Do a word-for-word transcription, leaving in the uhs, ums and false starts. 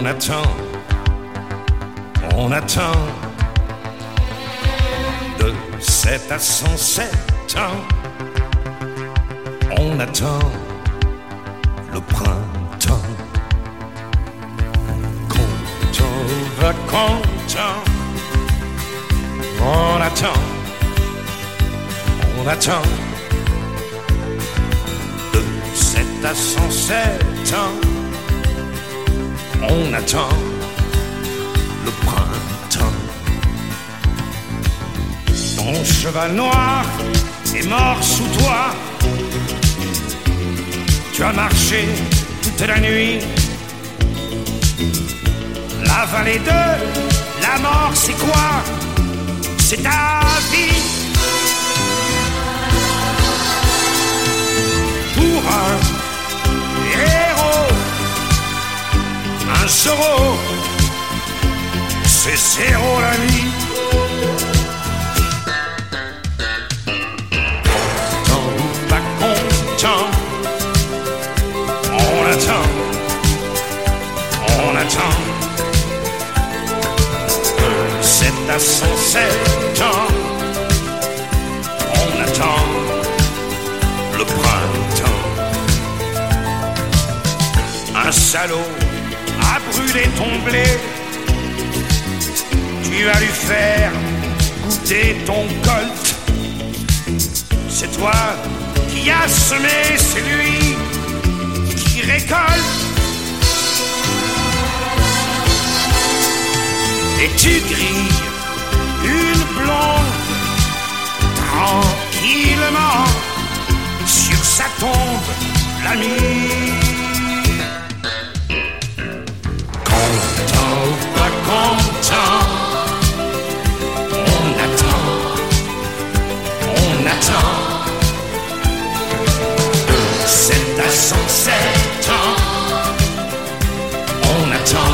On attend, on attend de sept à cent sept ans. On attend le printemps. Content, va content. On attend, on attend de sept à cent sept ans. On attend le printemps. Ton cheval noir est mort sous toi. Tu as marché toute la nuit. La vallée de la mort, c'est quoi? C'est ta vie. Pour un héros, un zéro, c'est zéro la nuit. Content ou pas content, on attend, on attend. De sept à cent sept ans, on attend le printemps. Un salaud a brûlé ton blé. Tu vas lui faire goûter ton colt. C'est toi qui as semé, c'est lui qui récolte. Et tu grilles une blonde tranquillement sur sa tombe la nuit. Content ou pas content, on attend, on attend de sept à cent sept ans, on attend